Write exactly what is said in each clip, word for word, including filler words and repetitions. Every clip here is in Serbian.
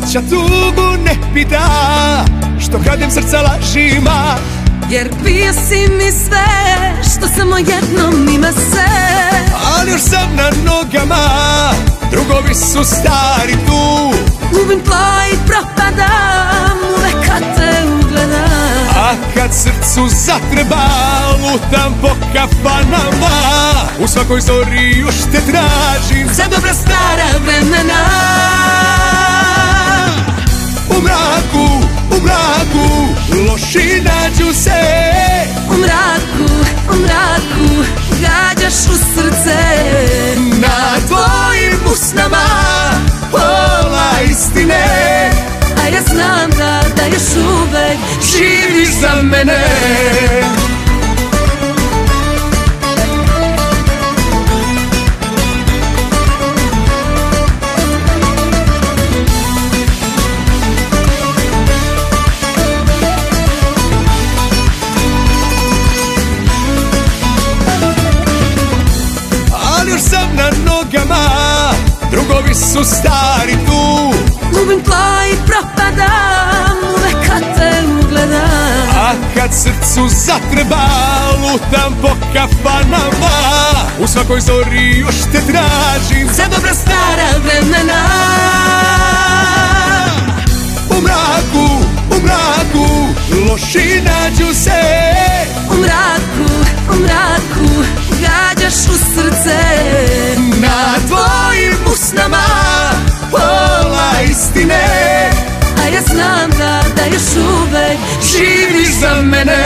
sreća tugu ne pita, što kradem srca lažima. Jer bio si mi sve, što samo jednom ima se. Ali još sam na nogama, drugovi su stari tu. Gubim tla i propadam, uvek kad te ugledam. A kad srcu zatreba, lutam po kafanama. U svakoj zori još te tražim, za dobra stara vremena. U mraku, u mraku, loši nađu se. U mraku, u mraku, gađaš u srce. Na tvojim usnama pola istine, a ja znam da, da još uvek živiš za mene. Sam na nogama, drugovi su stari tu. Gubim tla i propadam, uvek kad te ugledam. A kad srcu zatreba, lutam po kafanama. U svakoj zori još te tražim, za dobra stara vremena. U mraku, u mraku, loši nađu se. U mraku, u mraku, gađaš u srce. Na tvojim usnama pola istine, a ja znam da, da još uvek živiš za mene.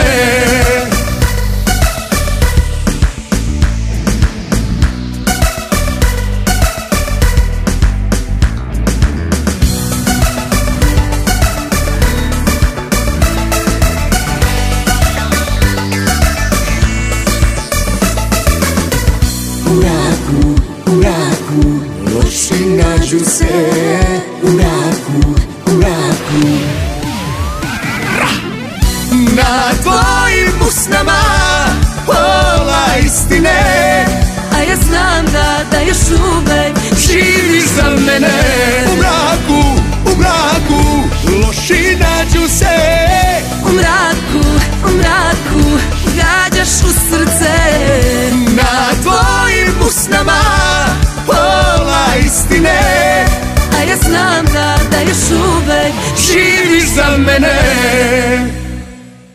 U mraku, u mraku, loši nađu se. U mraku, u mraku. Na tvojim usnama pola istine, a ja znam da, da još uvek živiš za mene. U mraku, u mraku, loši nađu se. U mraku, u mraku, gađaš u srce. Na tvojim usnama pola istine, a ja znam da, da još uvek živiš za mene.